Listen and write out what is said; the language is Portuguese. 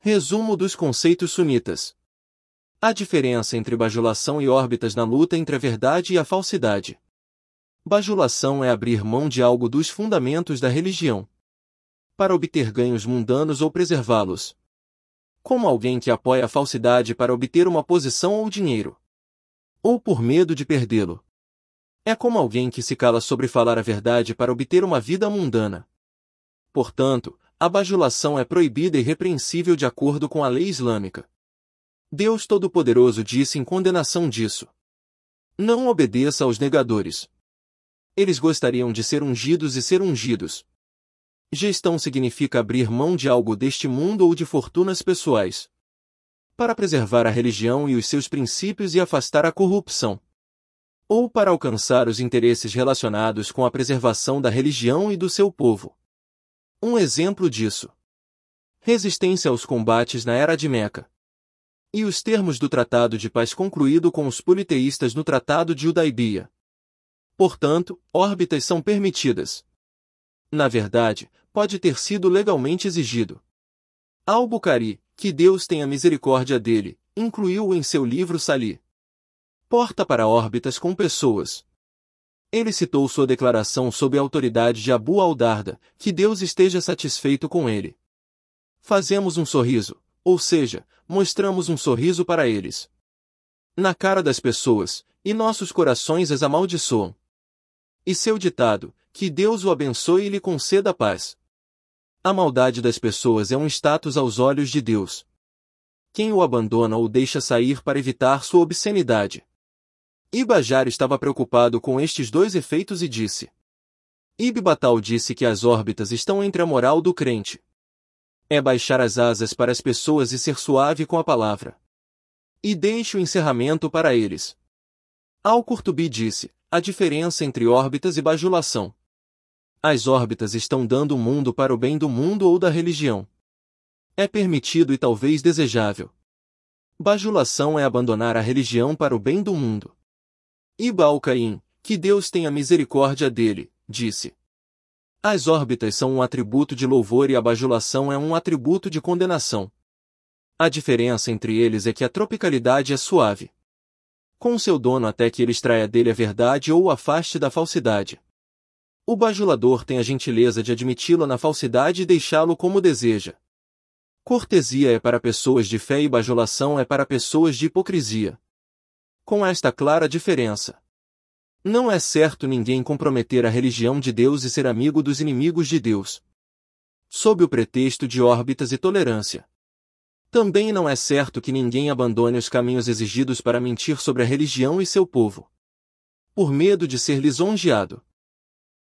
Resumo dos conceitos sunitas. A diferença entre bajulação e órbitas na luta entre a verdade e a falsidade. Bajulação é abrir mão de algo dos fundamentos da religião para obter ganhos mundanos ou preservá-los. Como alguém que apoia a falsidade para obter uma posição ou dinheiro, ou por medo de perdê-lo. É como alguém que se cala sobre falar a verdade para obter uma vida mundana. Portanto, a bajulação é proibida e repreensível de acordo com a lei islâmica. Deus Todo-Poderoso disse em condenação disso: não obedeça aos negadores. Eles gostariam de ser ungidos e ser ungidos. Gestão significa abrir mão de algo deste mundo ou de fortunas pessoais para preservar a religião e os seus princípios e afastar a corrupção, ou para alcançar os interesses relacionados com a preservação da religião e do seu povo. Um exemplo disso: resistência aos combates na Era de Meca e os termos do Tratado de Paz concluído com os politeístas no Tratado de Hudaibia. Portanto, órbitas são permitidas. Na verdade, pode ter sido legalmente exigido. Al-Bukhari, que Deus tenha misericórdia dele, incluiu-o em seu livro Salih. Porta para órbitas com pessoas. Ele citou sua declaração sob a autoridade de Abu al-Darda, que Deus esteja satisfeito com ele. Fazemos um sorriso, ou seja, mostramos um sorriso para eles, na cara das pessoas, e nossos corações as amaldiçoam. E seu ditado: que Deus o abençoe e lhe conceda a paz. A maldade das pessoas é um status aos olhos de Deus. Quem o abandona ou deixa sair para evitar sua obscenidade. Ibn Hajar estava preocupado com estes dois efeitos e disse: Ibn Battal disse que as órbitas estão entre a moral do crente. É baixar as asas para as pessoas e ser suave com a palavra. E deixe o encerramento para eles. Al-Qurtubi disse: a diferença entre órbitas e bajulação. As órbitas estão dando o mundo para o bem do mundo ou da religião. É permitido e talvez desejável. Bajulação é abandonar a religião para o bem do mundo. Ibn al-Qayyim, que Deus tenha misericórdia dele, disse: as órbitas são um atributo de louvor e a bajulação é um atributo de condenação. A diferença entre eles é que a tropicalidade é suave com seu dono até que ele extraia dele a verdade ou o afaste da falsidade. O bajulador tem a gentileza de admiti-lo na falsidade e deixá-lo como deseja. Cortesia é para pessoas de fé e bajulação é para pessoas de hipocrisia. Com esta clara diferença, não é certo ninguém comprometer a religião de Deus e ser amigo dos inimigos de Deus, sob o pretexto de órbitas e tolerância. Também não é certo que ninguém abandone os caminhos exigidos para mentir sobre a religião e seu povo, por medo de ser lisonjeado.